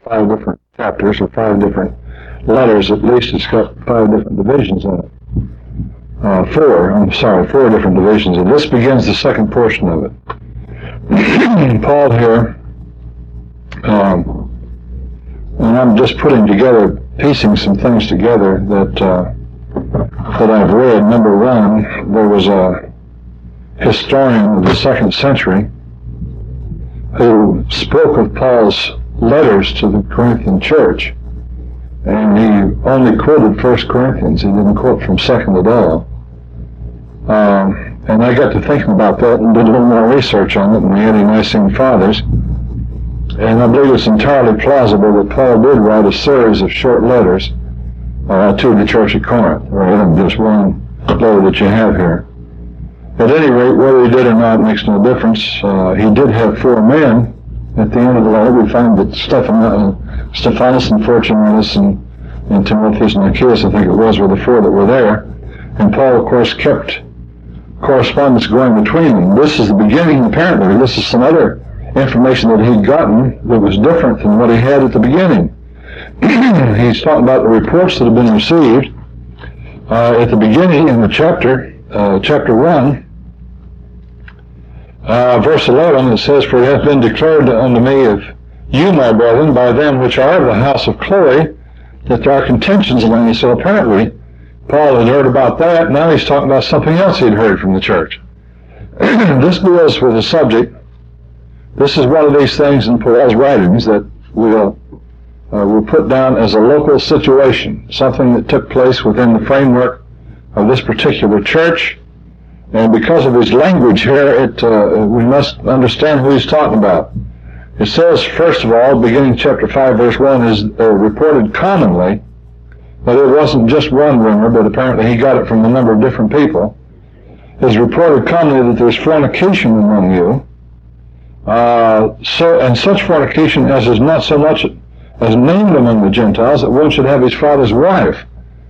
5 different chapters or 5 different letters. At least it's got 5 different divisions in it. 4 different divisions. And this begins the second portion of it. Paul here, and I'm just piecing some things together that I've read. Number 1, there was a historian of the 2nd century who spoke of Paul's letters to the Corinthian church, and he only quoted 1 Corinthians. He didn't quote from 2nd at all. And I got to thinking about that and did a little more research on it in the Ante-Nicene Fathers, and I believe it's entirely plausible that Paul did write a series of short letters to the church of Corinth, rather than just one letter that you have here. At any rate, whether he did or not makes no difference. He did have 4 men at the end of the letter. We find that Stephanus and Fortunatus and Timotheus and Achaeus, I think it was, were the 4 that were there. And Paul, of course, kept correspondence going between them. This is the beginning, apparently. This is some other information that he'd gotten that was different than what he had at the beginning. He's talking about the reports that have been received. At the beginning, in the chapter 1, verse 11, it says, "For it hath been declared unto me of you, my brethren, by them which are of the house of Chloe, that there are contentions among you." So apparently, Paul had heard about that. Now he's talking about something else he'd heard from the church. This deals with a subject. This is one of these things in Paul's writings that we'll put down as a local situation, something that took place within the framework of this particular church. And because of his language here, we must understand who he's talking about. It says, first of all, beginning chapter 5, verse 1, is reported commonly, but it wasn't just one rumor, but apparently he got it from a number of different people. It is reported commonly that there's fornication among you, and such fornication as is not so much as named among the Gentiles, that one should have his father's wife.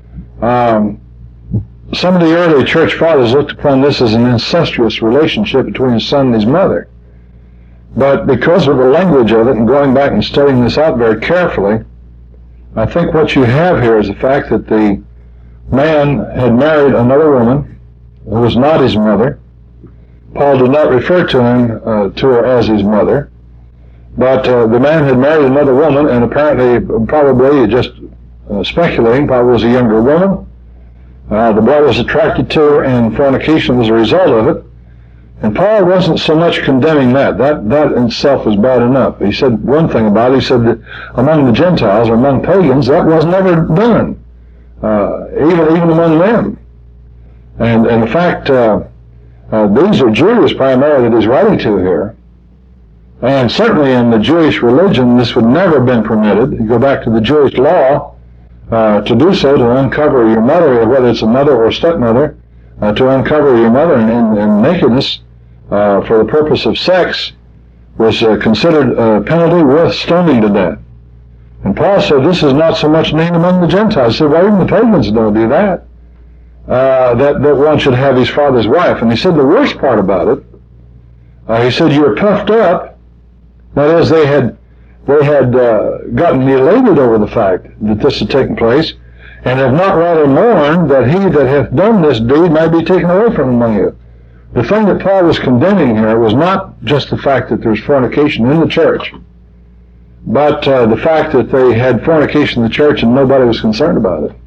Some of the early church fathers looked upon this as an incestuous relationship between his son and his mother. But because of the language of it, and going back and studying this out very carefully, I think what you have here is the fact that the man had married another woman who was not his mother. Paul did not refer to her as his mother, but the man had married another woman, and apparently, probably just speculating, probably was a younger woman. The boy was attracted to her, and fornication was a result of it. And Paul wasn't so much condemning that. That in itself was bad enough. He said one thing about it. He said that among the Gentiles, or among pagans, that was never done, even among them. And in fact, these are Jews primarily that he's writing to here. And certainly in the Jewish religion, this would never have been permitted. You go back to the Jewish law, to do so, to uncover your mother, whether it's a mother or a stepmother, to uncover your mother in nakedness for the purpose of sex was considered a penalty worth stoning to death. And Paul said this is not so much named among the Gentiles. He said, well, even the pagans don't do that, that one should have his father's wife. And he said the worst part about it, he said, you were puffed up. That is, they had gotten elated over the fact that this had taken place, and have not rather mourned that he that hath done this deed might be taken away from among you. The thing that Paul was condemning here was not just the fact that there's fornication in the church, but the fact that they had fornication in the church and nobody was concerned about it.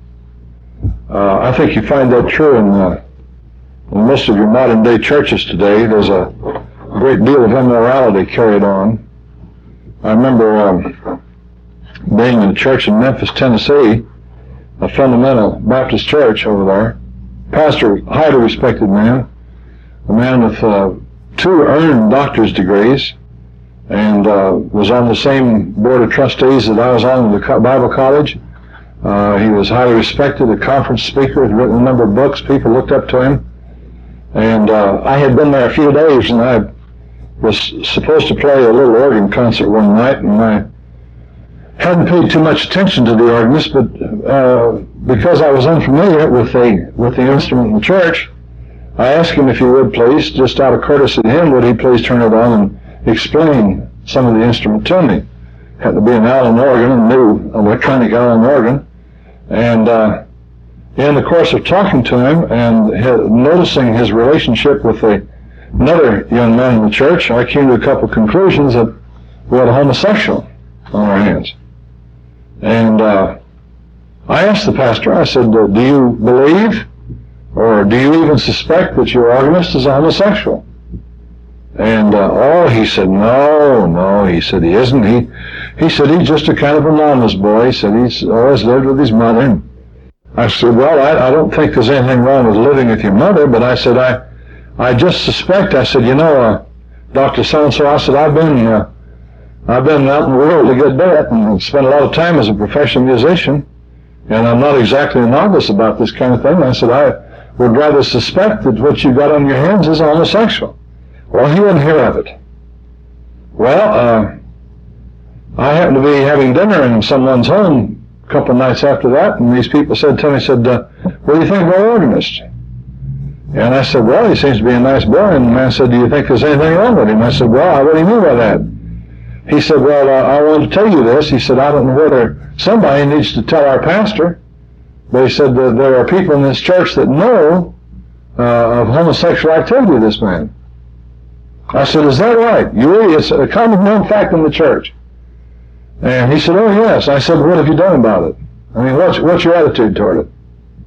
I think you find that true in most of your modern day churches today. There's a great deal of immorality carried on. I remember being in a church in Memphis, Tennessee, a fundamental Baptist church over there. Pastor, highly respected man, a man with 2 earned doctor's degrees, and was on the same board of trustees that I was on in the Bible college. He was highly respected, a conference speaker, had written a number of books. People looked up to him. And I had been there a few days, and I was supposed to play a little organ concert one night, and I hadn't paid too much attention to the organist, but because I was unfamiliar with the instrument in the church, I asked him if he would please, just out of courtesy to him, would he please turn it on and explain some of the instrument to me. happened to be an Allen organ, a new electronic Allen organ. And in the course of talking to him and noticing his relationship with another young man in the church, I came to a couple of conclusions that we had a homosexual on our hands. And I asked the pastor, I said, do you believe or do you even suspect that your organist is a homosexual? And he said, no, he said, he isn't. He said, he's just a kind of a mama's boy. He said, he's always lived with his mother. I said, well, I don't think there's anything wrong with living with your mother, but I said, I just suspect, I said, Dr. So-and-so, I said, I've been out in the world a good bit and spent a lot of time as a professional musician, and I'm not exactly a novice about this kind of thing. I said, I would rather suspect that what you got on your hands is homosexual. Well, he wouldn't hear of it. Well, I happened to be having dinner in someone's home a couple of nights after that, and these people said to me, what do you think of our organist? And I said, well, he seems to be a nice boy. And the man said, do you think there's anything wrong with him? I said, well, what do you mean by that? He said, well, I want to tell you this. He said, I don't know whether somebody needs to tell our pastor, but he said that there are people in this church that know of homosexual activity of this man. I said, is that right? It's a common known fact in the church. And he said, oh, yes. I said, what have you done about it? I mean, what's your attitude toward it?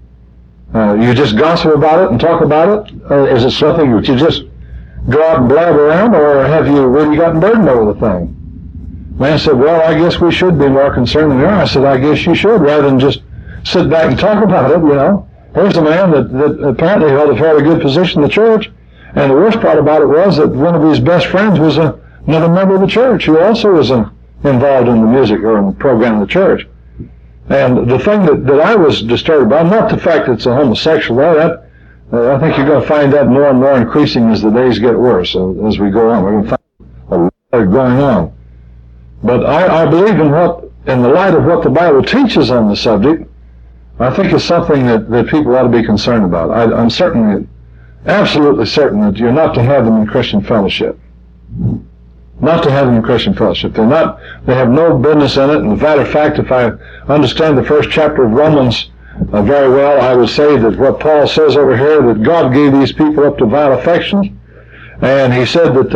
You just gossip about it and talk about it? Or is it something that you just go out and blab around, or have you really gotten burdened over the thing? Man said, well, I guess we should be more concerned than we are. I said, I guess you should, rather than just sit back and talk about it, Here's a man that apparently held a fairly good position in the church, and the worst part about it was that one of his best friends was another member of the church who also was involved in the music or in the program of the church. And the thing that I was disturbed by, not the fact that it's a homosexual, I think you're going to find that more and more increasing as the days get worse, as we go on. We're going to find a lot going on. But I believe in the light of what the Bible teaches on the subject, I think it's something that people ought to be concerned about. I'm absolutely certain that you're not to have them in Christian fellowship. Not to have them in Christian fellowship. They have no business in it. And as a matter of fact, if I understand the first chapter of Romans very well, I would say that what Paul says over here, that God gave these people up to vile affections, and he said that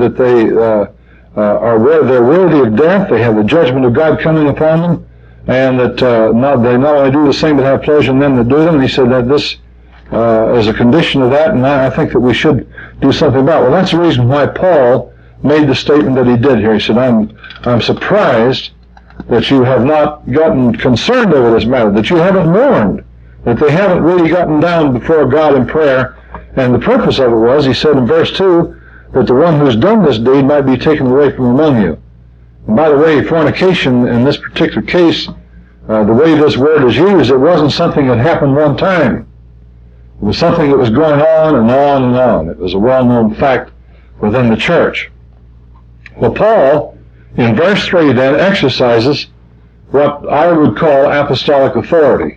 they're worthy of death. They have the judgment of God coming upon them, and that they not only do the same but have pleasure in them that do them. And he said that this is a condition of that, and I think that we should do something about it. Well, that's the reason why Paul made the statement that he did here. He said, I'm surprised that you have not gotten concerned over this matter, that you haven't mourned, that they haven't really gotten down before God in prayer. And the purpose of it was, he said in verse 2, that the one who's done this deed might be taken away from among you. And by the way, fornication in this particular case, the way this word is used, it wasn't something that happened one time. It was something that was going on and on and on. It was a well-known fact within the church. Well, Paul, in verse 3, then exercises what I would call apostolic authority.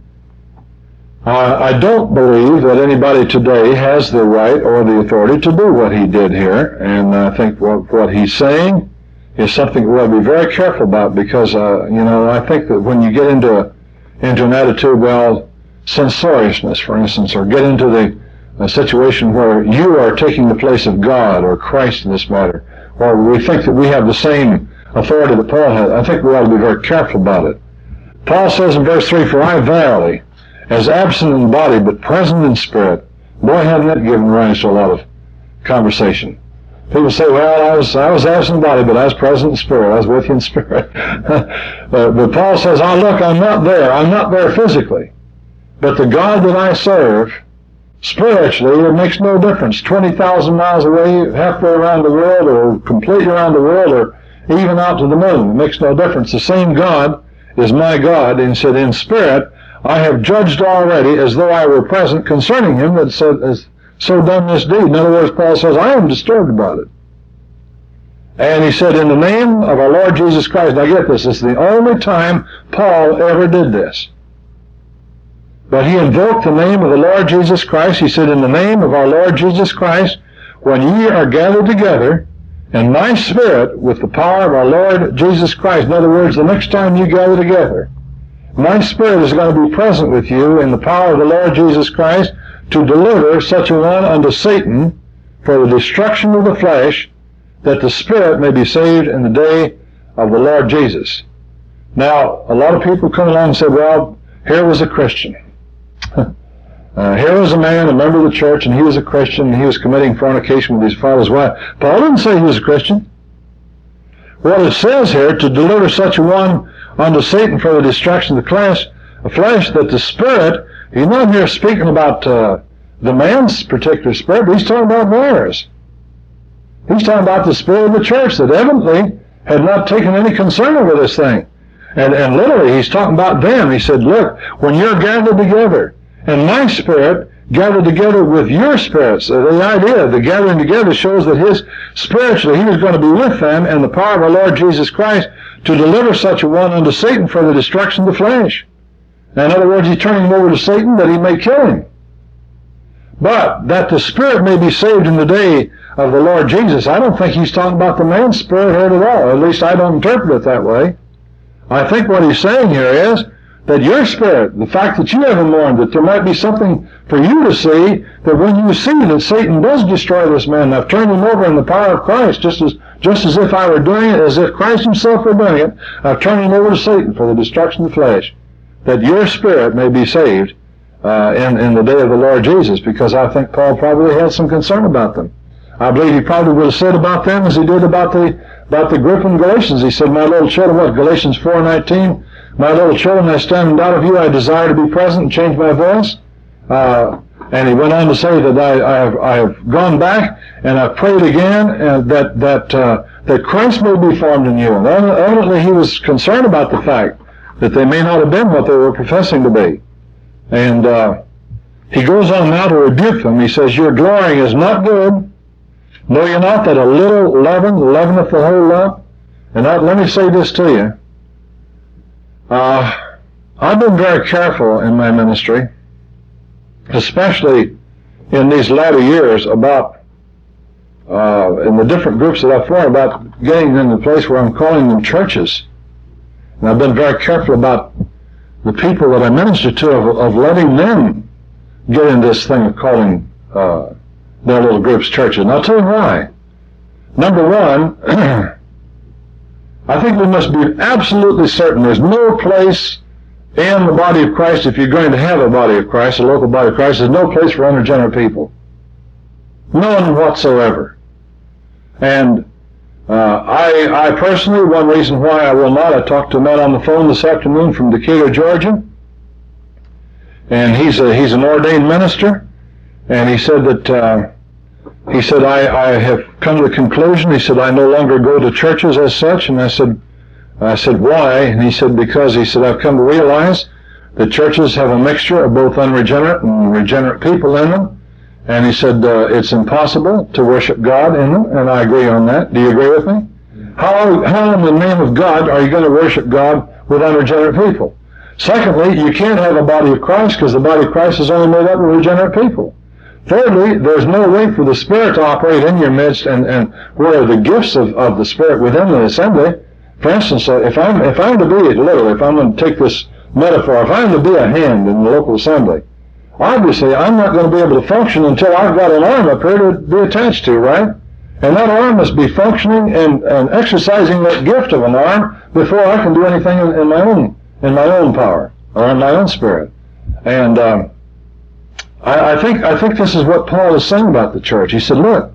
I don't believe that anybody today has the right or the authority to do what he did here, and I think what he's saying is something we ought to be very careful about, because, I think that when you get into an attitude, censoriousness, for instance, or get into a situation where you are taking the place of God or Christ in this matter, or we think that we have the same authority that Paul had, I think we ought to be very careful about it. Paul says in verse 3, for I verily, as absent in body but present in spirit. Boy, hadn't that given rise to a lot of conversation. People say, well, I was absent in body, but I was present in spirit. I was with you in spirit. But Paul says, look, I'm not there. I'm not there physically. But the God that I serve, spiritually, it makes no difference. 20,000 miles away, halfway around the world, or completely around the world, or even out to the moon. It makes no difference. The same God is my God, and said, in spirit, I have judged already as though I were present concerning him that has so done this deed. In other words, Paul says, I am disturbed about it. And he said, in the name of our Lord Jesus Christ. Now get this, it's the only time Paul ever did this. But he invoked the name of the Lord Jesus Christ. He said, in the name of our Lord Jesus Christ, when ye are gathered together and my Spirit with the power of our Lord Jesus Christ. In other words, the next time you gather together, my Spirit is going to be present with you in the power of the Lord Jesus Christ to deliver such a one unto Satan for the destruction of the flesh, that the Spirit may be saved in the day of the Lord Jesus. Now, a lot of people come along and say, well, here was a Christian. Here was a man, a member of the church, and he was a Christian, and he was committing fornication with his father's wife. Paul didn't say he was a Christian. What it says here, to deliver such a one unto Satan for the destruction of the flesh, that the Spirit, he's not here speaking about the man's particular spirit, but he's talking about theirs. He's talking about the spirit of the church that evidently had not taken any concern over this thing. And literally, he's talking about them. He said, look, when you're gathered together, and my Spirit gathered together with your spirits, the idea of the gathering together shows that his spiritually, he was going to be with them in the power of our Lord Jesus Christ to deliver such a one unto Satan for the destruction of the flesh. Now, in other words, he's turning him over to Satan that he may kill him. But that the Spirit may be saved in the day of the Lord Jesus. I don't think he's talking about the man's spirit here at all. At least I don't interpret it that way. I think what he's saying here is that your spirit, the fact that you haven't mourned, that there might be something for you to see, that when you see that Satan does destroy this man, I've turned him over in the power of Christ, just as if I were doing it, as if Christ himself were doing it, I've turned him over to Satan for the destruction of the flesh, that your spirit may be saved in the day of the Lord Jesus, because I think Paul probably had some concern about them. I believe he probably would have said about them as he did about the group in Galatians. He said, my little children, what, Galatians 4:19, my little children, I stand in doubt of you, I desire to be present and change my voice. And he went on to say that I have gone back and I've prayed again, and that Christ may be formed in you. And evidently he was concerned about the fact that they may not have been what they were professing to be. And he goes on now to rebuke them. He says, your glorying is not good. Know ye not that a little leaven leaveneth the whole lump? And let me say this to you. I've been very careful in my ministry, especially in these latter years, about in the different groups that I've formed, about getting in the place where I'm calling them churches. And I've been very careful about the people that I minister to, of letting them get in this thing of calling their little groups churches. And I'll tell you why. Number one, I think we must be absolutely certain there's no place in the body of Christ, if you're going to have a body of Christ, a local body of Christ, there's no place for unregenerate people. None whatsoever. And I personally, one reason why I will not, I talked to a man on the phone this afternoon from Decatur, Georgia, and he's an ordained minister, and he said that I have come to the conclusion, he said, I no longer go to churches as such. And I said, why? And he said, because, he said, I've come to realize that churches have a mixture of both unregenerate and regenerate people in them. And he said, it's impossible to worship God in them, and I agree on that. Do you agree with me? How in the name of God are you going to worship God with unregenerate people? Secondly, you can't have a body of Christ, because the body of Christ is only made up of regenerate people. Thirdly, there's no way for the Spirit to operate in your midst, and where the gifts of the Spirit within the assembly. For instance, if I'm to be, literally, if I'm going to take this metaphor, if I'm to be a hand in the local assembly, obviously I'm not going to be able to function until I've got an arm up here to be attached to, right? And that arm must be functioning and exercising that gift of an arm before I can do anything in my own power or in my own spirit. And I think this is what Paul is saying about the church. He said, look,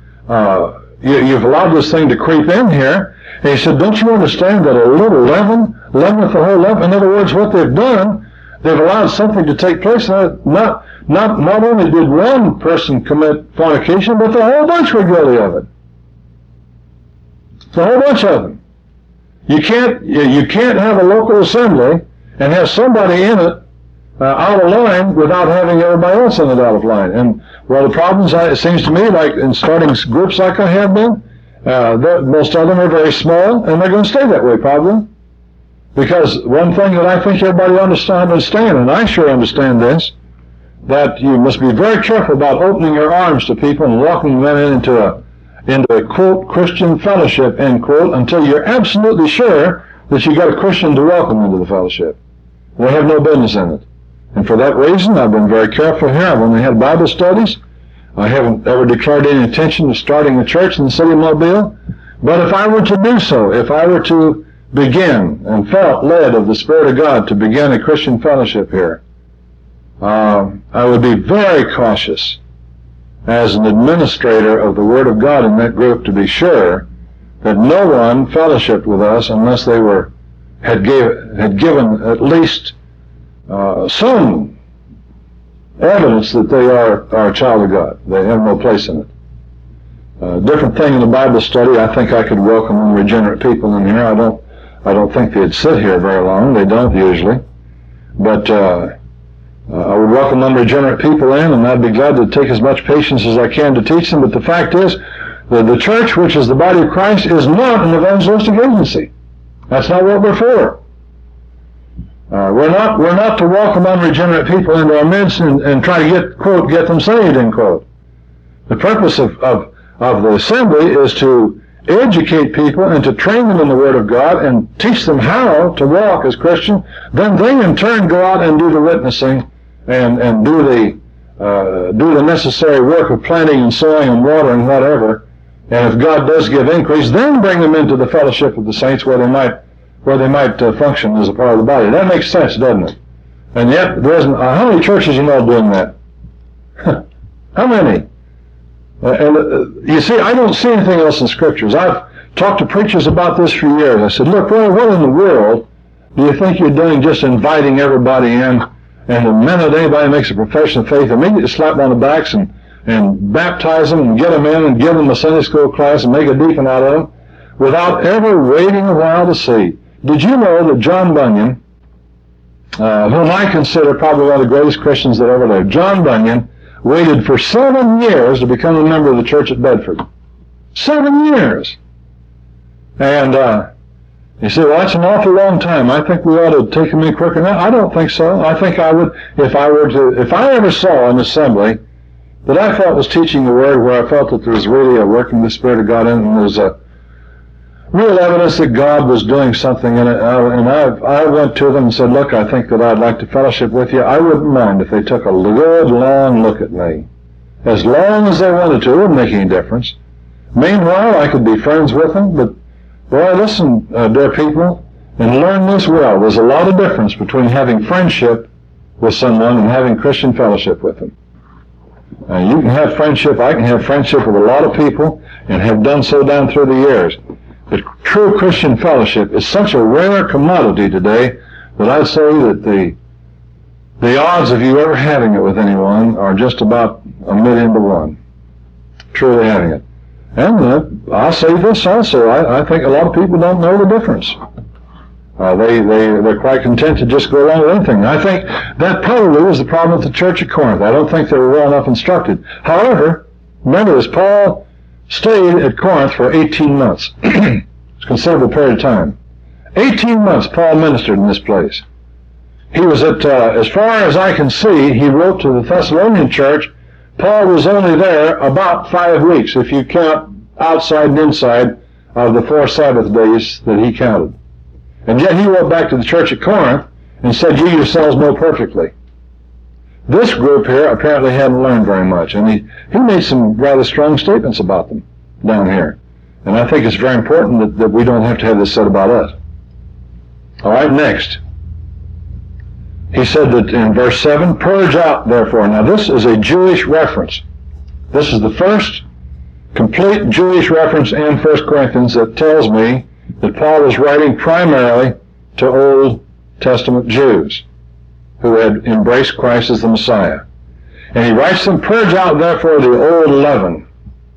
you've allowed this thing to creep in here. And he said, don't you understand that a little leaveneth the whole lump? In other words, what they've done, they've allowed something to take place. Not only did one person commit fornication, but the whole bunch were guilty of it. The whole bunch of them. You can't have a local assembly and have somebody in it out of line without having everybody else in it out of line. And well, the problems, it seems to me, like in starting groups like I have been, most of them are very small, and they're going to stay that way probably. Because one thing that I think everybody understand, and I sure understand this, that you must be very careful about opening your arms to people and walking them into a, quote, Christian fellowship, end quote, until you're absolutely sure that you got a Christian to welcome into the fellowship. We have no business in it. And for that reason, I've been very careful here. I've only had Bible studies. I haven't ever declared any intention of starting a church in the city of Mobile. But if I were to do so, if I were to begin and felt led of the Spirit of God to begin a Christian fellowship here, I would be very cautious as an administrator of the Word of God in that group to be sure that no one fellowshiped with us unless they had given at least some evidence that they are a child of God. They have no place in it. Different thing in the Bible study. I think I could welcome unregenerate people in here. I don't think they'd sit here very long. They don't usually. But I would welcome unregenerate people in, and I'd be glad to take as much patience as I can to teach them. But the fact is that the church, which is the body of Christ, is not an evangelistic agency. That's not what we're for. We're not to welcome unregenerate people into our midst and try to get, quote, get them saved, end quote. The purpose of the assembly is to educate people and to train them in the Word of God and teach them how to walk as Christians. Then they in turn go out and do the witnessing and do the necessary work of planting and sowing and watering, whatever. And if God does give increase, then bring them into the fellowship of the saints where they might function as a part of the body. That makes sense, doesn't it? And yet, there isn't. How many churches you know doing that? How many? You see, I don't see anything else in Scriptures. I've talked to preachers about this for years. I said, look, well, what in the world do you think you're doing just inviting everybody in, and the minute anybody makes a profession of faith, immediately slap them on the backs and baptize them and get them in and give them a Sunday school class and make a deacon out of them without ever waiting a while to see? Did you know that John Bunyan, whom I consider probably one of the greatest Christians that ever lived, John Bunyan waited for 7 years to become a member of the church at Bedford. 7 years. And you say, well, that's an awful long time. I think we ought to take him in quicker now. I don't think so. I think I would, if I ever saw an assembly that I felt was teaching the Word, where I felt that there was really a working of the Spirit of God in it, and there was a real evidence that God was doing something in it, and I went to them and said, look, I think that I'd like to fellowship with you. I wouldn't mind if they took a good, long look at me. As long as they wanted to, it wouldn't make any difference. Meanwhile, I could be friends with them, but boy, listen, dear people, and learn this well. There's a lot of difference between having friendship with someone and having Christian fellowship with them. You can have friendship, I can have friendship with a lot of people, and have done so down through the years. But true Christian fellowship is such a rare commodity today that I'd say that the odds of you ever having it with anyone are just about 1,000,000 to 1. Truly having it. And I'll say this also, I think a lot of people don't know the difference. They're quite content to just go along with anything. I think that probably was the problem with the church at Corinth. I don't think they were well enough instructed. However, remember this, Paul stayed at Corinth for 18 months. It's a considerable period of time. 18 months Paul ministered in this place. He was at, as far as I can see, he wrote to the Thessalonian church, Paul was only there about 5 weeks, if you count outside and inside of the 4 Sabbath days that he counted. And yet he wrote back to the church at Corinth and said, you yourselves know perfectly. This group here apparently hadn't learned very much, and he made some rather strong statements about them down here. And I think it's very important that we don't have to have this said about us. All right, next. He said that in verse 7, purge out, therefore. Now this is a Jewish reference. This is the first complete Jewish reference in 1 Corinthians that tells me that Paul was writing primarily to Old Testament Jews who had embraced Christ as the Messiah. And he writes them, purge out therefore the old leaven.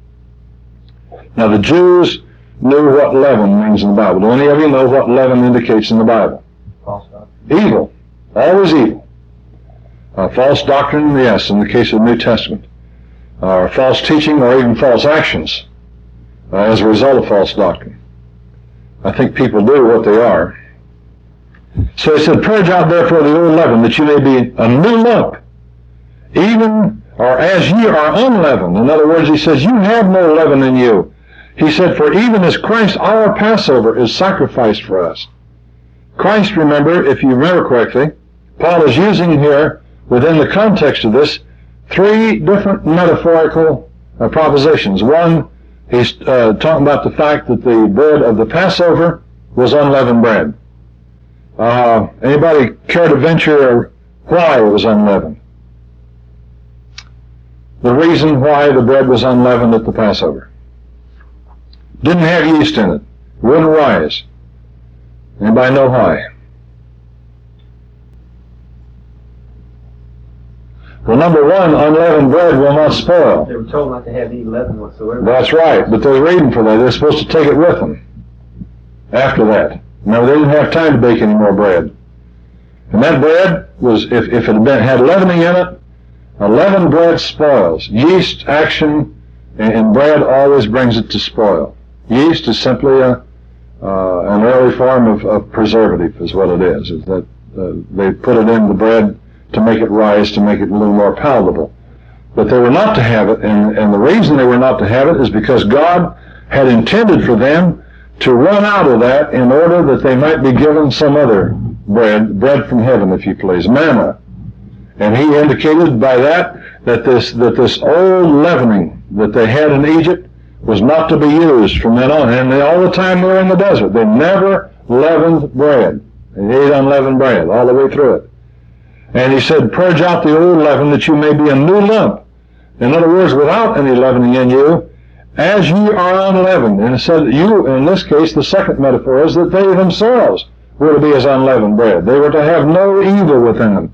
Now the Jews knew what leaven means in the Bible. Do any of you know what leaven indicates in the Bible? False doctrine. Evil. Always evil. False doctrine, yes, in the case of the New Testament. False teaching or even false actions as a result of false doctrine. I think people do what they are. So he said, purge out therefore the old leaven, that you may be a new lump, even or as ye are unleavened. In other words, he says, you have no leaven in you. He said, for even as Christ, our Passover, is sacrificed for us. Christ, remember, if you remember correctly, Paul is using here, within the context of this, three different metaphorical propositions. One, he's talking about the fact that the bread of the Passover was unleavened bread. Anybody care to venture why it was unleavened? The reason why the bread was unleavened at the Passover. Didn't have yeast in it. Wouldn't rise. Anybody know why? Well, number one, unleavened bread will not spoil. They were told not to have any leaven whatsoever. That's right, but there's a reason for that. They're supposed to take it with them after that. Remember, they didn't have time to bake any more bread. And that bread was, if it had leavening in it, leavened bread spoils. Yeast action in bread always brings it to spoil. Yeast is simply an early form of preservative, is what it is. Is that they put it in the bread to make it rise, to make it a little more palatable. But they were not to have it, and the reason they were not to have it is because God had intended for them to run out of that in order that they might be given some other bread from heaven, if you please, manna. And he indicated by that this old leavening that they had in Egypt was not to be used from then on. And all the time they were in the desert, they never leavened bread. They ate unleavened bread all the way through it. And he said, purge out the old leaven that you may be a new lump. In other words, without any leavening in you, as ye are unleavened. And it said, you, in this case, the second metaphor is that they themselves were to be as unleavened bread. They were to have no evil within them.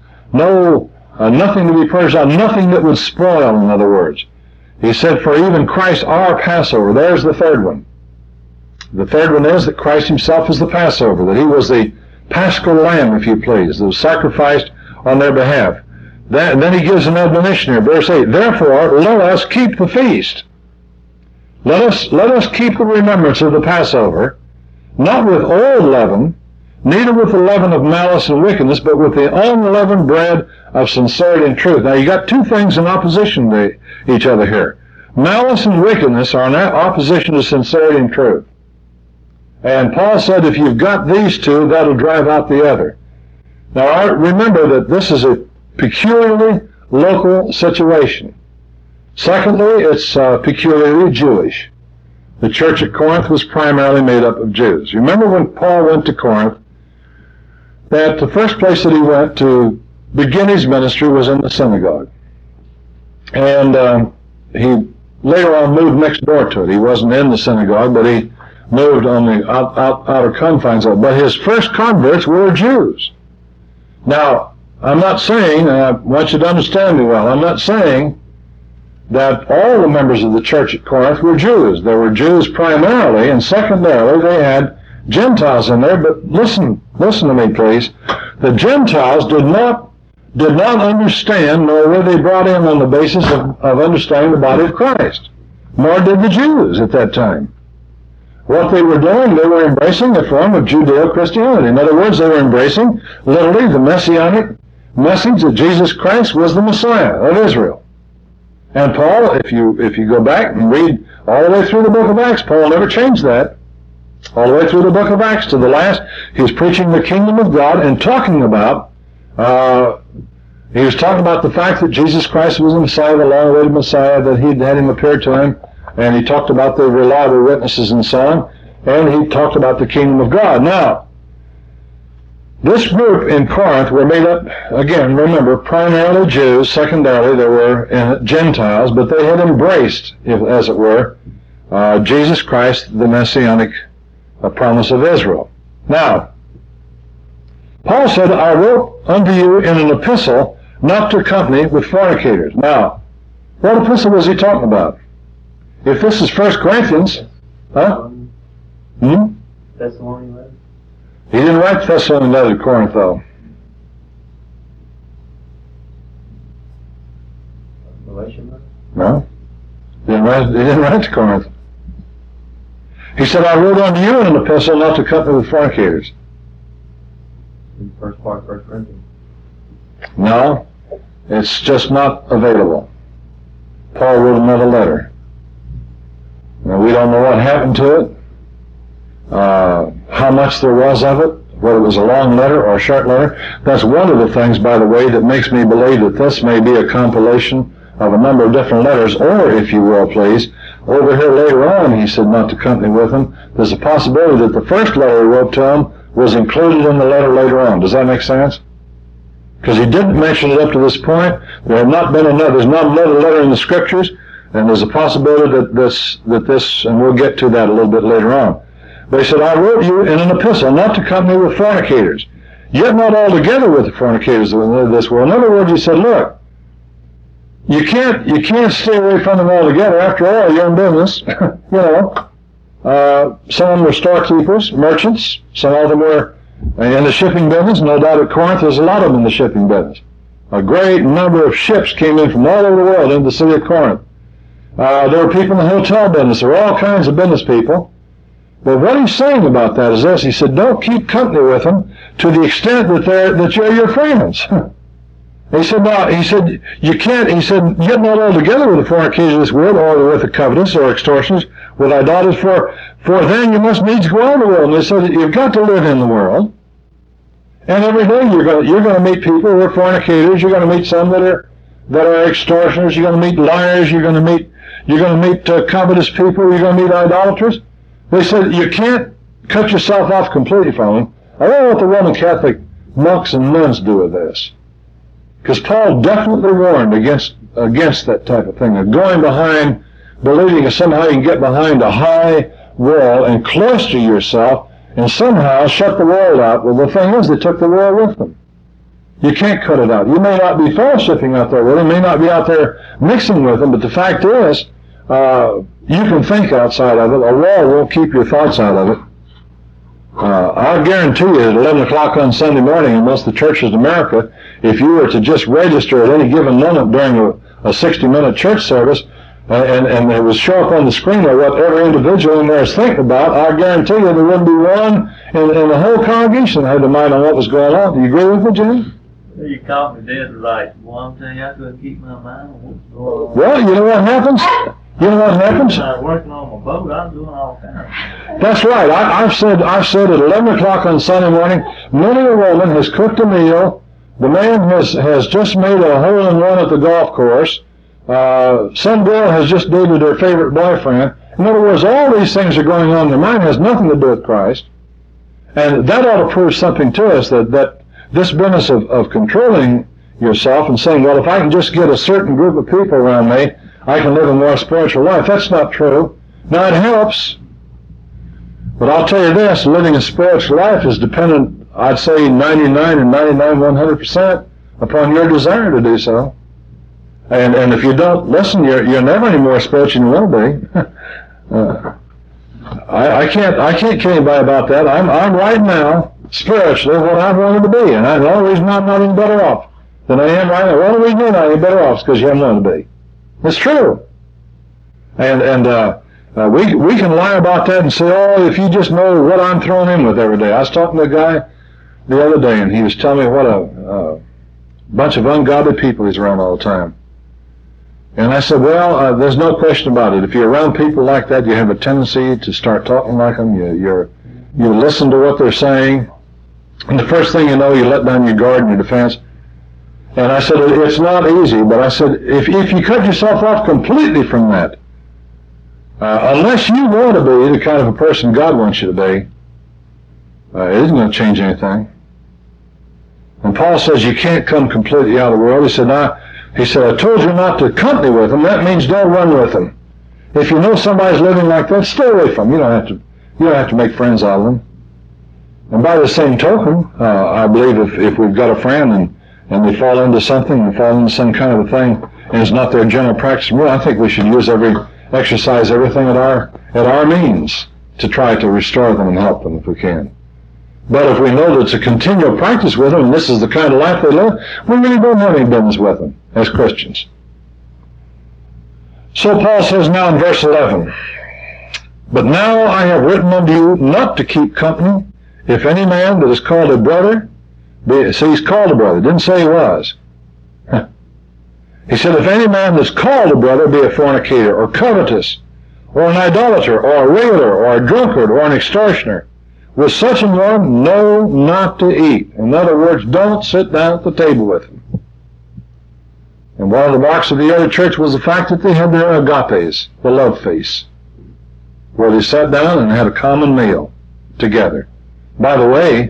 Nothing to be purged out, nothing that would spoil, in other words. He said, for even Christ our Passover. There's the third one. The third one is that Christ himself is the Passover, that he was the paschal lamb, if you please, that was sacrificed on their behalf. And then he gives an admonition here, verse 8, therefore let us keep the feast. Let us keep the remembrance of the Passover, not with old leaven, neither with the leaven of malice and wickedness, but with the unleavened bread of sincerity and truth. Now you got two things in opposition to each other here. Malice and wickedness are in opposition to sincerity and truth. And Paul said if you've got these two, that'll drive out the other. Now remember that this is a peculiarly local situation. Secondly, it's peculiarly Jewish. The church at Corinth was primarily made up of Jews. Remember when Paul went to Corinth, that the first place that he went to begin his ministry was in the synagogue. And he later on moved next door to it. He wasn't in the synagogue, but he moved on the outer confines of it. But his first converts were Jews. Now, I'm not saying, and I want you to understand me well, I'm not saying that all the members of the church at Corinth were Jews. There were Jews primarily, and secondarily they had Gentiles in there, but listen to me, please. The Gentiles did not understand, nor were they brought in on the basis of understanding the body of Christ, nor did the Jews at that time. What they were doing, they were embracing a form of Judeo-Christianity. In other words, they were embracing, literally, the messianic message that Jesus Christ was the Messiah of Israel. And Paul, if you go back and read all the way through the book of Acts, Paul never changed that. All the way through the book of Acts to the last, he was preaching the kingdom of God and talking about, he was talking about the fact that Jesus Christ was the Messiah, the long-awaited Messiah, that he'd had him appear to him, and he talked about the reliable witnesses and so on, and he talked about the kingdom of God. Now, this group in Corinth were made up, again, remember, primarily Jews, secondarily there were Gentiles, but they had embraced, as it were, Jesus Christ, the messianic promise of Israel. Now, Paul said, I wrote unto you in an epistle not to accompany with fornicators. Now, what epistle was he talking about? If this is 1 Corinthians, Thessalonian letter? He didn't write Thessalonian letter to Corinth, though. Galatian letter? No. He didn't write to Corinth. He said, I wrote unto you in an epistle not to accompany with fornicators. In the first part of 1 Corinthians. No, it's just not available. Paul wrote another letter. Now, we don't know what happened to it, how much there was of it, whether it was a long letter or a short letter. That's one of the things, by the way, that makes me believe that this may be a compilation of a number of different letters, or, if you will, please, over here later on, he said not to company with him. There's a possibility that the first letter he wrote to him was included in the letter later on. Does that make sense? Because he didn't mention it up to this point. There's not another letter in the Scriptures, and there's a possibility that this, and we'll get to that a little bit later on. But he said, I wrote you in an epistle not to company with fornicators, yet not altogether with the fornicators of this world. In other words, he said, look, you can't stay away from them altogether. After all, you're in business. Some of them were storekeepers, merchants. Some of them were in the shipping business. No doubt at Corinth there's a lot of them in the shipping business. A great number of ships came in from all over the world into the city of Corinth. There were people in the hotel business. There were all kinds of business people. But what he's saying about that is this. He said, don't keep company with them to the extent that you're your friends. He said, you can't, he said, yet not altogether with the fornicators of this world, or with the covetous, or extortioners, with idolaters, for then you must needs go out of the world. And they said, you've got to live in the world. And every day you're going to meet people who are fornicators, you're going to meet some that are extortioners, you're going to meet liars, you're going to meet covetous people, you're going to meet idolaters. They said, you can't cut yourself off completely from them. I don't know what the Roman Catholic monks and nuns do with this. Because Paul definitely warned against that type of thing, of going behind, believing that somehow you can get behind a high wall and cloister yourself and somehow shut the world out. Well, the thing is, they took the world with them. You can't cut it out. You may not be fellowshipping out there with them, you may not be out there mixing with them, but the fact is, you can think outside of it. A wall won't keep your thoughts out of it. I'll guarantee you at 11 o'clock on Sunday morning in most of the churches in America, if you were to just register at any given moment during a 60-minute church service, and it would show up on the screen of what every individual in there is thinking about, I guarantee you there wouldn't be one in the whole congregation that had a mind on what was going on. Do you agree with me, Jim? You caught me dead right. Well, I'm telling you, I couldn't keep my mind on what's going on. Well, you know what happens? I was working on my boat. I'm doing all kinds. That's right. I've said at 11 o'clock on Sunday morning, many a woman has cooked a meal. The man has just made a hole-in-one at the golf course. Some girl has just dated her favorite boyfriend. In other words, all these things are going on. Their mind has nothing to do with Christ. And that ought to prove something to us, that this business of controlling yourself and saying, well, if I can just get a certain group of people around me, I can live a more spiritual life. That's not true. Now, it helps. But I'll tell you this, living a spiritual life is dependent, I'd say 100% upon your desire to do so. And if you don't listen, you're never any more spiritual than you will be. I can't kid anybody about that. I'm right now, spiritually, what I've wanted to be. And the only reason I'm not any better off than I am right now, the only reason you're not any better off is because you haven't wanted to be. It's true. And we can lie about that and say, oh, if you just know what I'm thrown in with every day. I was talking to a guy the other day, and he was telling me what a bunch of ungodly people he's around all the time. And I said, well, there's no question about it. If you're around people like that, you have a tendency to start talking like them. You listen to what they're saying, and the first thing you know, you let down your guard and your defense. And I said, it's not easy, but I said, if you cut yourself off completely from that, unless you want to be the kind of a person God wants you to be, it isn't going to change anything. And Paul says you can't come completely out of the world. He said, I told you not to company with them. That means don't run with them. If you know somebody's living like that, stay away from them. You don't have to make friends out of them. And by the same token, I believe if we've got a friend and they fall into something and fall into some kind of a thing, and it's not their general practice, well, I think we should exercise everything at our means to try to restore them and help them if we can. But if we know that it's a continual practice with them, and this is the kind of life they live, we really don't have any business with them as Christians. So Paul says now in verse 11, but now I have written unto you not to keep company, if any man that is called a brother, see, he's called a brother, didn't say he was. He said, if any man that's called a brother be a fornicator, or covetous, or an idolater, or a railer, or a drunkard, or an extortioner. With such an one, no, not to eat. In other words, don't sit down at the table with him. And one of the marks of the early church was the fact that they had their agapes, the love feasts, where they sat down and had a common meal together. By the way,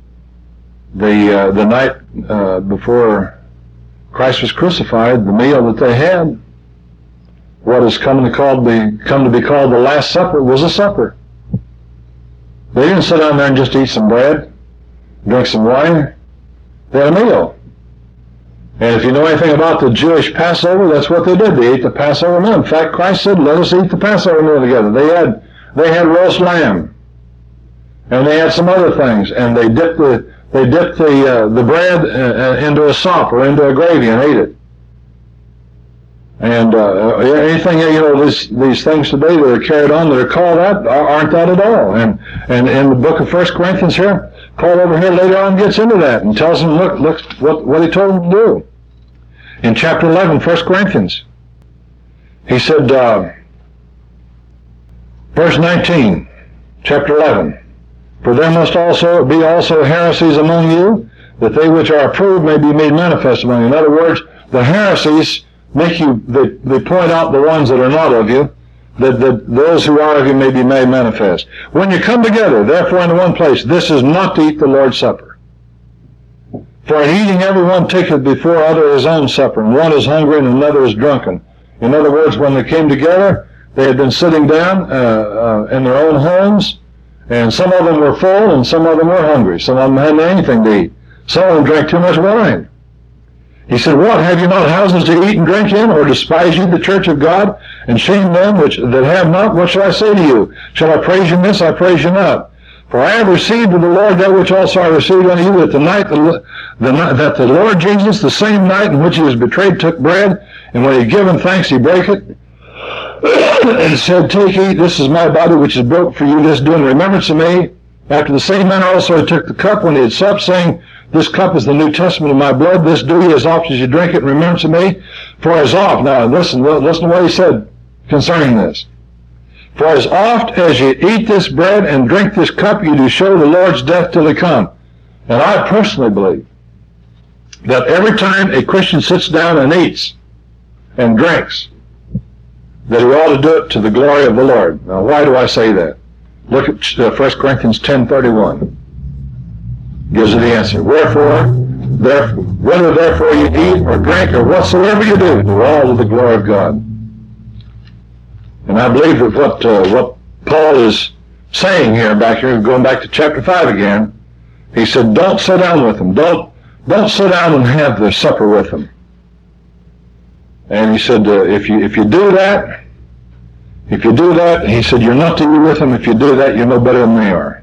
the night before Christ was crucified, the meal that they had, what has come to be called the Last Supper, was a supper. They didn't sit down there and just eat some bread, drink some wine. They had a meal. And if you know anything about the Jewish Passover, that's what they did. They ate the Passover meal. In fact, Christ said, let us eat the Passover meal together. They had roast lamb. And they had some other things. And they dipped the bread into a sop or into a gravy and ate it. And anything, these things today that are carried on that are called that aren't that at all. And in the book of 1 Corinthians here, Paul over here later on gets into that and tells them, look what he told them to do. In chapter 11, 1 Corinthians, he said, verse 19, chapter 11, for there must also be heresies among you, that they which are approved may be made manifest among you. In other words, the heresies they point out the ones that are not of you, that those who are of you may be made manifest. When you come together, therefore, into one place, this is not to eat the Lord's Supper. For in eating every one taketh before other his own supper, and one is hungry and another is drunken. In other words, when they came together, they had been sitting down in their own homes, and some of them were full and some of them were hungry. Some of them hadn't anything to eat. Some of them drank too much wine. He said, what, have you not houses to eat and drink in, or despise ye the church of God, and shame them that have not? What shall I say to you? Shall I praise you in this? I praise you not. For I have received of the Lord that which also I received unto you, that the Lord Jesus, the same night in which he was betrayed, took bread, and when he had given thanks, he brake it, and said, take, eat, this is my body which is broken for you, this do in remembrance of me. After the same manner also he took the cup when he had supped, saying, this cup is the New Testament of my blood. This do ye as oft as you drink it in remembrance of me. For as oft, now listen to what he said concerning this. For as oft as you eat this bread and drink this cup, you do show the Lord's death till he come. And I personally believe that every time a Christian sits down and eats and drinks, that he ought to do it to the glory of the Lord. Now, why do I say that? Look at 1 Corinthians 10:31. Gives you the answer. Wherefore, whether therefore you eat or drink or whatsoever you do all to the glory of God. And I believe that what Paul is saying here, going back to chapter 5 again, he said, don't sit down with them. Don't sit down and have the supper with them. And he said, if you do that, he said, you're not to eat with them. If you do that, you're no better than they are.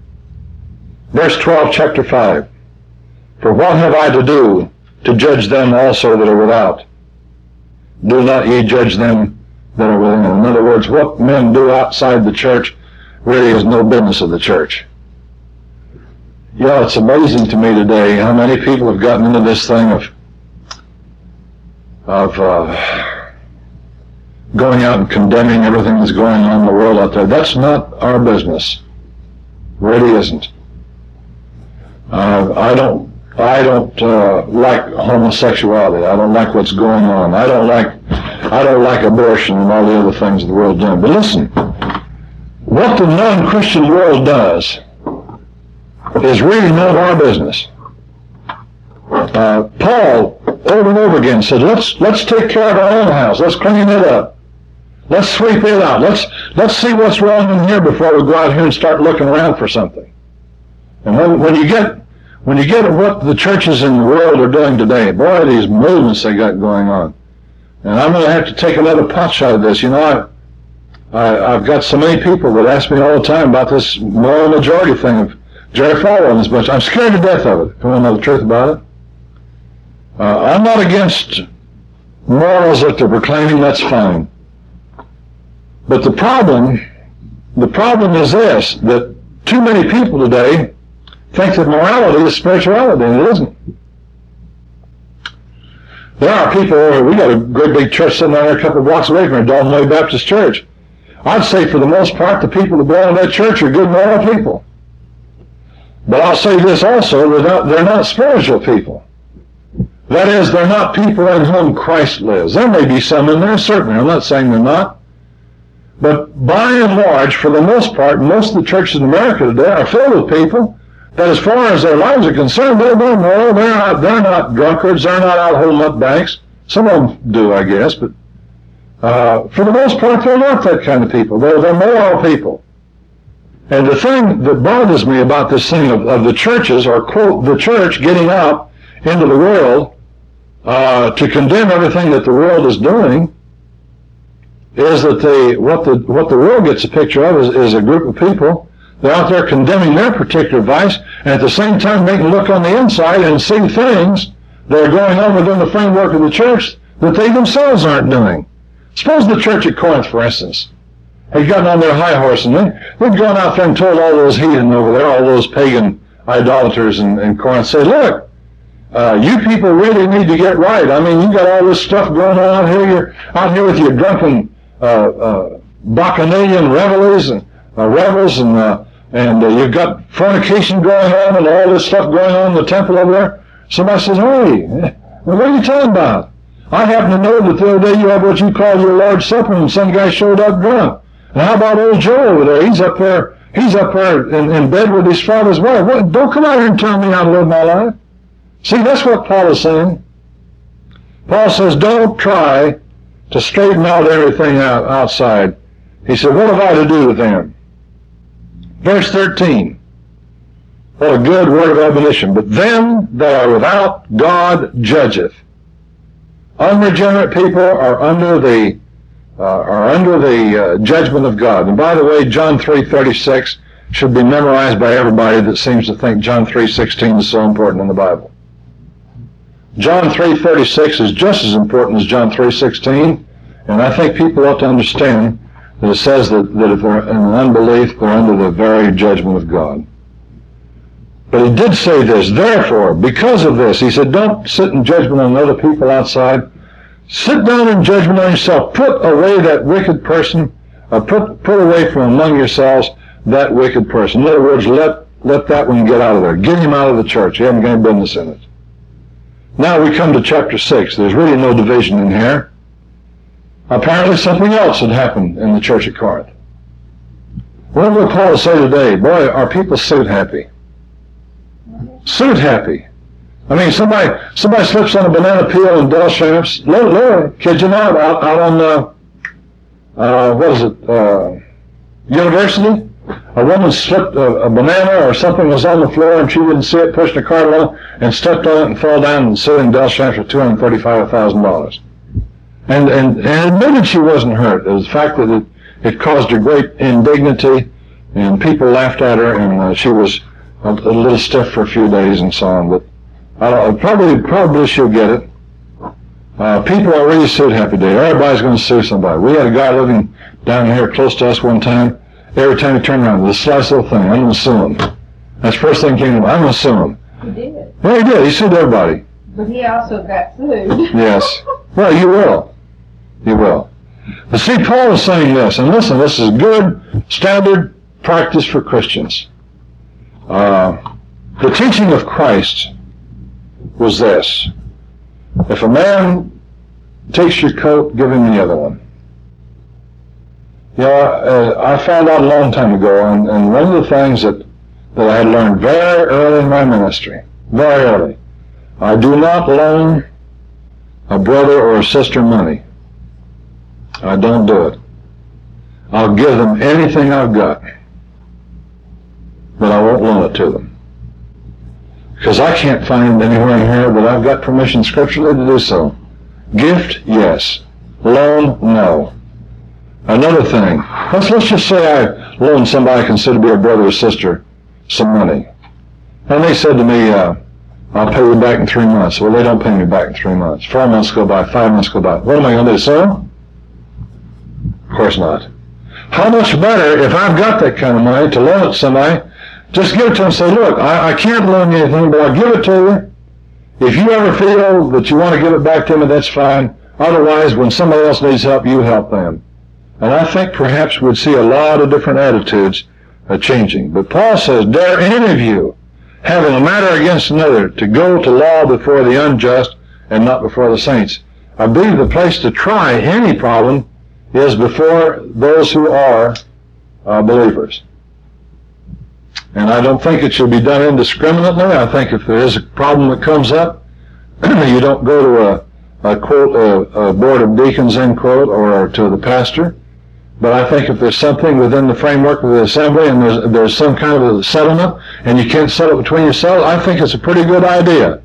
Verse 12, chapter 5. For what have I to do to judge them also that are without? Do not ye judge them that are within. In other words, what men do outside the church really is no business of the church. It's amazing to me today how many people have gotten into this thing of going out and condemning everything that's going on in the world out there. That's not our business. Really isn't. I don't like homosexuality. I don't like what's going on. I don't like abortion and all the other things the world's doing. But listen, what the non-Christian world does is really none of our business. Paul over and over again said, let's take care of our own house. Let's clean it up. Let's sweep it out. Let's see what's wrong in here before we go out here and start looking around for something. And when you get at what the churches in the world are doing today, boy, these movements they got going on. And I'm going to have to take another pot shot at this. I've got so many people that ask me all the time about this moral majority thing of Jerry Falwell and this bunch. I'm scared to death of it, if you want to know the truth about it. I'm not against morals that they're proclaiming, that's fine. But the problem is this, that too many people today think that morality is spirituality, and it isn't. There are people, we got a great big church sitting out there a couple of blocks away from here, Dalton Way Baptist Church. I'd say for the most part, the people that belong to that church are good moral people. But I'll say this also, they're not spiritual people. That is, they're not people in whom Christ lives. There may be some in there, certainly. I'm not saying they're not. But by and large, for the most part, most of the churches in America today are filled with people that as far as their lives are concerned, they're moral. They're not drunkards. They're not out holding up banks. Some of them do, I guess, but for the most part, they're not that kind of people. They're moral people. And the thing that bothers me about this thing of the churches, or quote, the church getting out into the world to condemn everything that the world is doing, is that what the world gets a picture of is a group of people. They're out there condemning their particular vice, and at the same time making a look on the inside and see things that are going on within the framework of the church that they themselves aren't doing. Suppose the church at Corinth, for instance, had gotten on their high horse and they'd gone out there and told all those heathen over there, all those pagan idolaters in Corinth, say, look, you people really need to get right. I mean, you got all this stuff going on out here. You're out here with your drunken bacchanalian revels, and you've got fornication going on and all this stuff going on in the temple over there. Somebody says, hey, what are you talking about? I happen to know that the other day you had what you call your Lord's Supper, and some guy showed up drunk. And how about old Joe over there? He's up there in bed with his father's wife. What, don't come out here and tell me how to live my life. See, that's what Paul is saying. Paul says, don't try to straighten out everything outside. He said, what have I to do with them? Verse 13. What a good word of admonition. But them that are without, God judgeth. Unregenerate people are under the judgment of God. And by the way, John 3:36 should be memorized by everybody that seems to think John 3:16 is so important in the Bible. John 3:36 is just as important as John 3:16, and I think people ought to understand that it says that if they're in unbelief, they're under the very judgment of God. But he did say this, therefore, because of this, he said, don't sit in judgment on other people outside. Sit down in judgment on yourself. Put away that wicked person, put away from among yourselves that wicked person. In other words, let that one get out of there. Get him out of the church. You haven't got any business in it. Now we come to chapter 6. There's really no division in here. Apparently something else had happened in the church at Corinth. What will Paul say today? Boy, are people suit happy. Suit happy. I mean, somebody slips on a banana peel and Del Shrimps. Lord, kid you not, out on, University? A woman slipped a banana or something was on the floor and she didn't see it, pushed a cart along and stepped on it and fell down and suing Del Shrimps for $235,000. And admitted she wasn't hurt. It was the fact that it caused her great indignity and people laughed at her and she was a little stiff for a few days and so on. But probably she'll get it. People are really suit happy today. Everybody's going to sue somebody. We had a guy living down here close to us one time. Every time he turned around, the slightest little thing, I'm going to sue him. That's the first thing came to mind. I'm going to sue him. He did. Yeah, he did. He sued everybody. But he also got sued. Yes. Well, you will. You will. But see, Paul is saying this, and listen, this is good standard practice for Christians. The teaching of Christ was this. If a man takes your coat, give him the other one. You know, I found out a long time ago, and one of the things that I had learned very early in my ministry, very early, I do not loan a brother or a sister money. I don't do it. I'll give them anything I've got, but I won't loan it to them. Because I can't find anywhere in here that I've got permission scripturally to do so. Gift, yes. Loan, no. Another thing, let's just say I loan somebody I consider to be a brother or sister some money. And they said to me, I'll pay you back in 3 months. Well, they don't pay me back in 3 months. 4 months go by, 5 months go by. What am I going to do, sir? Of course not. How much better if I've got that kind of money to loan it to somebody, just give it to them and say, look, I can't loan you anything, but I'll give it to you. If you ever feel that you want to give it back to me, that's fine. Otherwise, when somebody else needs help, you help them. And I think perhaps we'd see a lot of different attitudes changing. But Paul says, dare any of you, having a matter against another, to go to law before the unjust and not before the saints. I believe the place to try any problem is before those who are believers. And I don't think it should be done indiscriminately. I think if there is a problem that comes up, you don't go to a board of deacons, end quote, or to the pastor. But I think if there's something within the framework of the assembly and there's some kind of a settlement and you can't settle between yourselves, I think it's a pretty good idea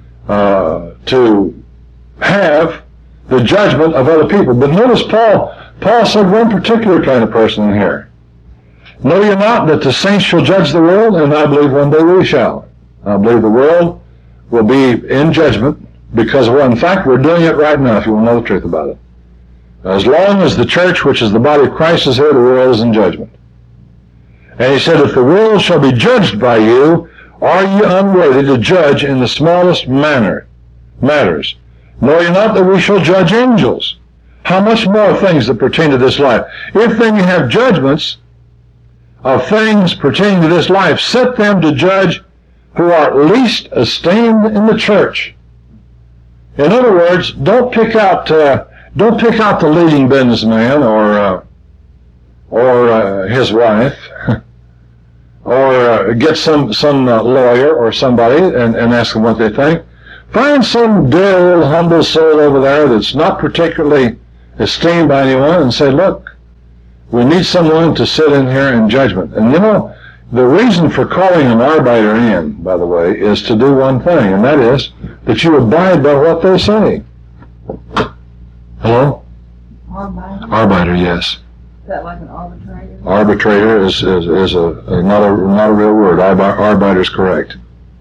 to have the judgment of other people. But notice Paul said one particular kind of person in here. Know ye not that the saints shall judge the world, and I believe one day we shall. I believe the world will be in judgment because, well, in fact, we're doing it right now, if you want to know the truth about it. As long as the church, which is the body of Christ, is here, the world is in judgment. And he said, if the world shall be judged by you, are ye unworthy to judge in the smallest matters? Know ye not that we shall judge angels? How much more things that pertain to this life? If then you have judgments of things pertaining to this life, set them to judge who are least esteemed in the church. In other words, don't pick out the leading businessman or his wife, or get some lawyer or somebody and ask them what they think. Find some dear little humble soul over there that's not particularly esteemed by anyone and say, look, we need someone to sit in here in judgment. And you know, the reason for calling an arbiter in, by the way, is to do one thing, and that is that you abide by what they say. Hello? Arbiter, yes. Is that like an arbitrator? Arbitrator is not a real word. Arbiter is correct.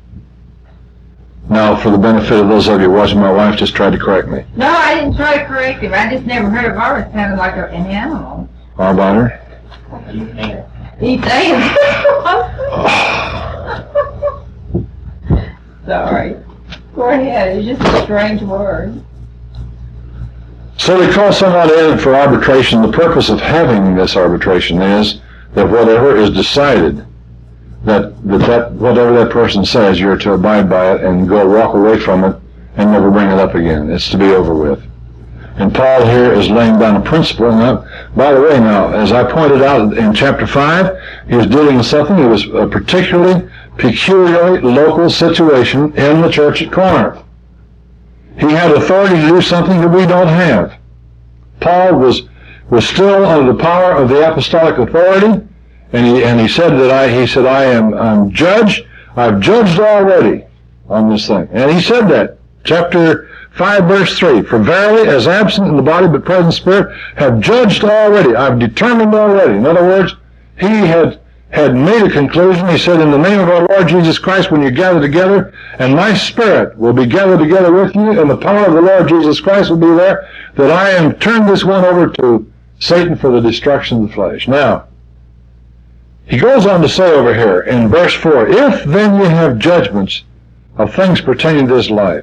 Now, for the benefit of those of you watching, my wife just tried to correct me. No, I didn't try to correct him. I just never heard of arbiter. It sounded like an animal. Arbiter? He's saying Sorry. Go ahead. It's just a strange word. So they call someone in for arbitration. The purpose of having this arbitration is that whatever is decided, that whatever that person says, you're to abide by it and walk away from it and never bring it up again. It's to be over with. And Paul here is laying down a principle. And by the way, now, as I pointed out in chapter 5, he was dealing with something that was a peculiarly local situation in the church at Corinth. He had authority to do something that we don't have. Paul was still under the power of the apostolic authority, and he said that I'm judge. I've judged already on this thing. And he said that, chapter 5, verse 3, for verily, as absent in the body but present in spirit, have judged already. I've determined already. In other words, he had made a conclusion. He said, in the name of our Lord Jesus Christ, when you gather together, and my spirit will be gathered together with you, and the power of the Lord Jesus Christ will be there, that I am turned this one over to Satan for the destruction of the flesh. Now, he goes on to say over here in verse 4, if then you have judgments of things pertaining to this life,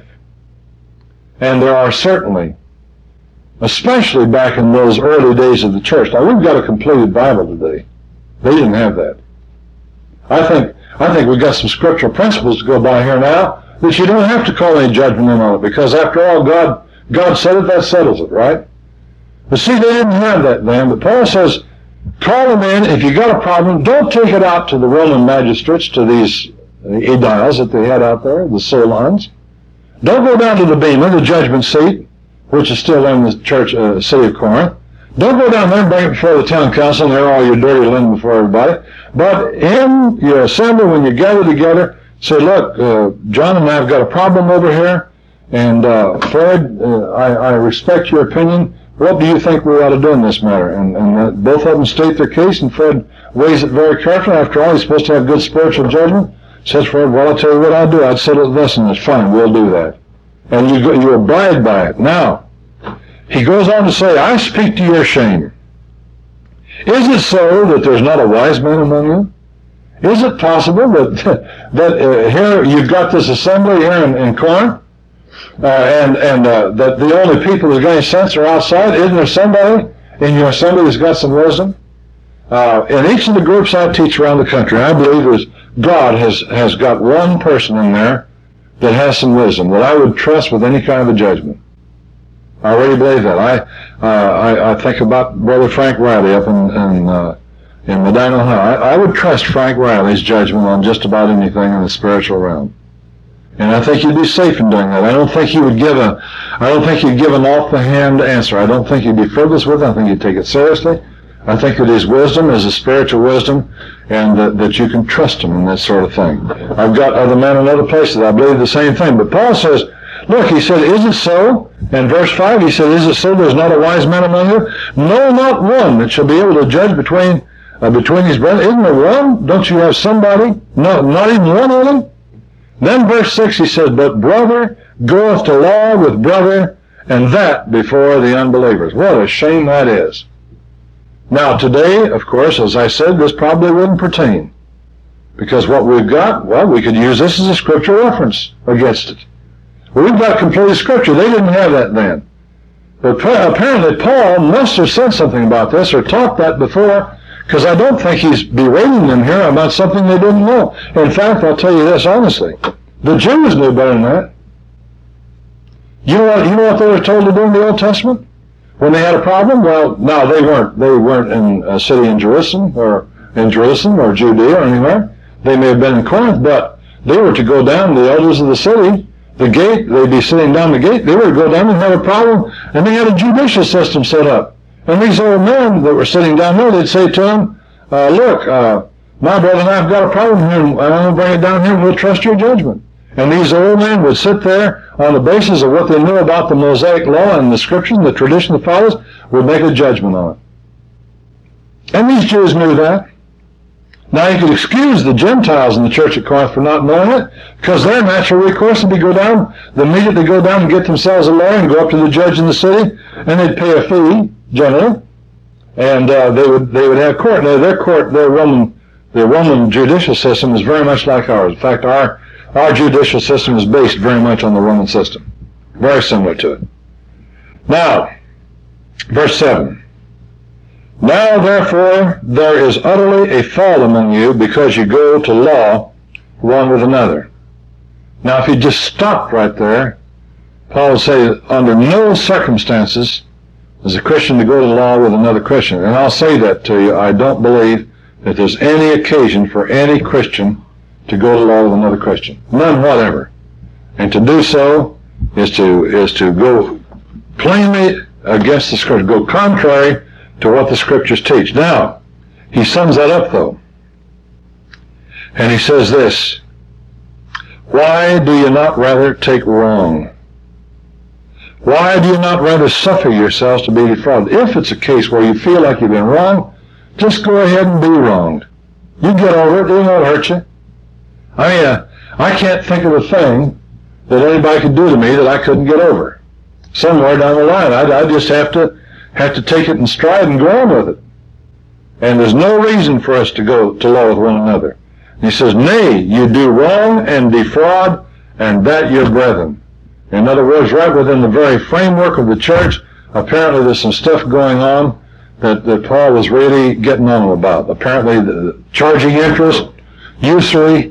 and there are certainly, especially back in those early days of the church. Now, we've got a completed Bible today. They didn't have that. I think we've got some scriptural principles to go by here now that you don't have to call any judgment in on it, because after all, God said it, that settles it, right? But see, they didn't have that then. But Paul says, call them in. If you got a problem, don't take it out to the Roman magistrates, to these aediles that they had out there, the solons. Don't go down to the bema, the judgment seat, which is still in the church city of Corinth. Don't go down there and bring it before the town council and air all your dirty linen before everybody. But in your assembly, when you gather together, say, look, John and I have got a problem over here, and Fred, I respect your opinion. What do you think we ought to do in this matter? And both of them state their case, and Fred weighs it very carefully. After all, he's supposed to have good spiritual judgment. Says Fred, well, I'll tell you what I'll do. I'd settle this, and it's fine. We'll do that. And you abide by it. Now, he goes on to say, I speak to your shame. Is it so that there's not a wise man among you? Is it possible that here you've got this assembly here in Corinth, and that the only people that got any sense are outside? Isn't there somebody in your assembly that's got some wisdom? In each of the groups I teach around the country, I believe God has got one person in there that has some wisdom that I would trust with any kind of a judgment. I really believe that. I think about Brother Frank Riley up in Medina, Ohio. I would trust Frank Riley's judgment on just about anything in the spiritual realm. And I think you'd be safe in doing that. I don't think you'd give an off-the-hand answer. I don't think you'd be frivolous with it. I think you'd take it seriously. I think that his wisdom is a spiritual wisdom, and that you can trust him in that sort of thing. I've got other men in other places that I believe the same thing. But Paul says, look, he said, is it so? In verse 5, he said, is it so there's not a wise man among you? No, not one that shall be able to judge between his brethren. Isn't there one? Don't you have somebody? No, not even one of them? Then verse 6 he says, but brother goeth to law with brother, and that before the unbelievers. What a shame that is. Now today, of course, as I said, this probably wouldn't pertain. Because what we've got, well, we could use this as a scripture reference against it. We've got completed scripture. They didn't have that then. But apparently Paul must have said something about this or taught that before, because I don't think he's berating them here about something they didn't know. In fact, I'll tell you this honestly. The Jews knew better than that. You know what they were told to do in the Old Testament? When they had a problem? Well, no, they weren't in a city in Jerusalem or Judea or anywhere. They may have been in Corinth, but they were to go down, the elders of the city, the gate, they'd be sitting down the gate, they were to go down and have a problem, and they had a judicial system set up. And these old men that were sitting down there, they'd say to them, look, my brother and I have got a problem here, and I'm going to bring it down here, and we'll trust your judgment. And these old men would sit there on the basis of what they knew about the Mosaic law and the scriptures and the tradition of the fathers, would make a judgment on it. And these Jews knew that. Now you could excuse the Gentiles in the church at Corinth for not knowing it, because their natural recourse would be immediately go down and get themselves a lawyer and go up to the judge in the city, and they'd pay a fee, generally, and they would have court. Now their Roman judicial system is very much like ours. In fact, our judicial system is based very much on the Roman system, very similar to it. Now, verse 7. Now, therefore, there is utterly a fault among you, because you go to law one with another. Now, if you just stopped right there, Paul would say, under no circumstances is a Christian to go to law with another Christian. And I'll say that to you, I don't believe that there's any occasion for any Christian to go to law with another Christian. None whatever. And to do so is to go plainly against the Scripture, go contrary to what the Scriptures teach. Now, he sums that up, though. And he says this, why do you not rather take wrong? Why do you not rather suffer yourselves to be defrauded? If it's a case where you feel like you've been wronged, just go ahead and be wronged. You get over it, it won't hurt you. I can't think of a thing that anybody could do to me that I couldn't get over. Somewhere down the line, I just have to take it in stride and go on with it. And there's no reason for us to go to law with one another. And he says, nay, you do wrong and defraud, and that your brethren. In other words, right within the very framework of the church, apparently there's some stuff going on that Paul was really getting on about. Apparently the charging interest, usury,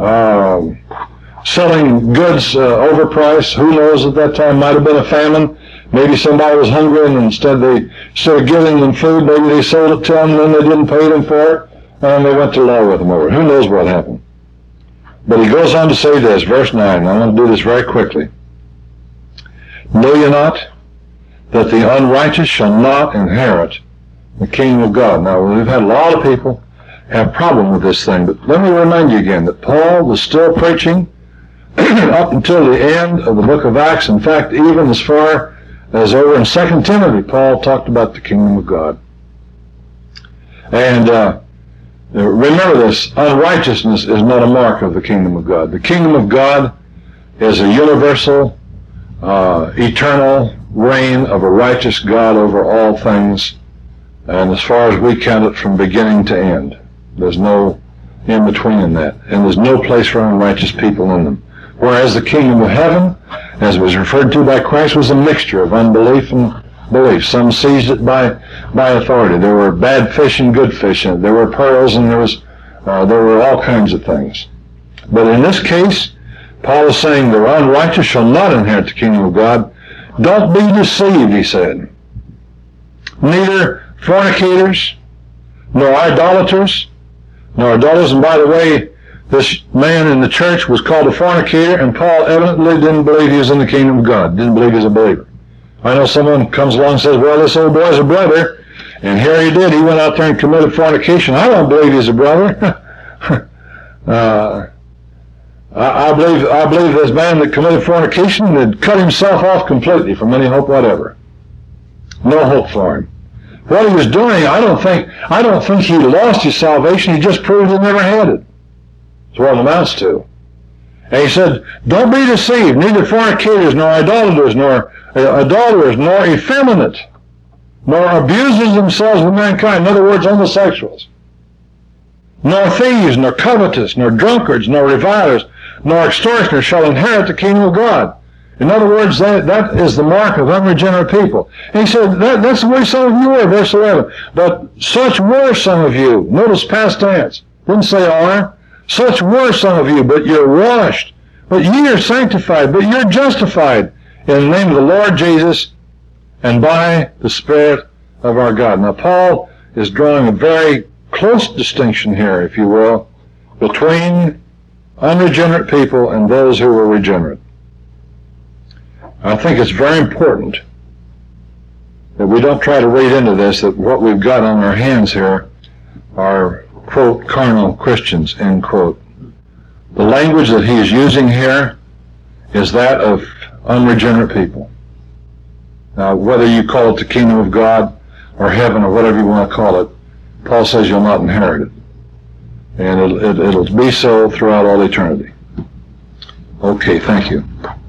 selling goods overpriced. Who knows, at that time might have been a famine. Maybe somebody was hungry, and instead of giving them food, maybe they sold it to them, and then they didn't pay them for it, and they went to law with them over it. Who knows what happened? But he goes on to say this, verse 9. I'm going to do this very quickly. Know ye not that the unrighteous shall not inherit the kingdom of God? Now, we've had a lot of people have a problem with this thing, but let me remind you again that Paul was still preaching up until the end of the book of Acts. In fact, even as far as over in 2 Timothy, Paul talked about the kingdom of God. And remember this, unrighteousness is not a mark of the kingdom of God. The kingdom of God is a universal, eternal reign of a righteous God over all things, and as far as we count it, from beginning to end. There's no in between in that, and there's no place for unrighteous people in them. Whereas the kingdom of heaven, as was referred to by Christ, was a mixture of unbelief and beliefs. Some seized it by authority. There were bad fish and good fish in it. There were pearls and there were all kinds of things. But in this case, Paul is saying the unrighteous shall not inherit the kingdom of God. Don't be deceived, he said. Neither fornicators, nor idolaters, nor adulterers. And by the way, this man in the church was called a fornicator, and Paul evidently didn't believe he was in the kingdom of God, didn't believe he was a believer. I know someone comes along and says, well, this old boy's a brother, and here he did. He went out there and committed fornication. I don't believe he's a brother. I believe this man that committed fornication had cut himself off completely from any hope whatever. No hope for him. What he was doing, I don't think he lost his salvation. He just proved he never had it. That's what it amounts to. And he said, don't be deceived, neither fornicators, nor idolaters, nor effeminate, nor abusers themselves with mankind. In other words, homosexuals. Nor thieves, nor covetous, nor drunkards, nor revilers, nor extortioners shall inherit the kingdom of God. In other words, that is the mark of unregenerate people. And he said, that's the way some of you were, verse 11. But such were some of you. Notice past tense. Didn't say are. Such were some of you, but you're washed. But ye are sanctified, but you're justified in the name of the Lord Jesus and by the Spirit of our God. Now, Paul is drawing a very close distinction here, if you will, between unregenerate people and those who were regenerate. I think it's very important that we don't try to read into this that what we've got on our hands here are, quote, carnal Christians, end quote. The language that he is using here is that of unregenerate people. Now, whether you call it the kingdom of God or heaven or whatever you want to call it, Paul says you'll not inherit it. And it'll be so throughout all eternity. Okay, thank you.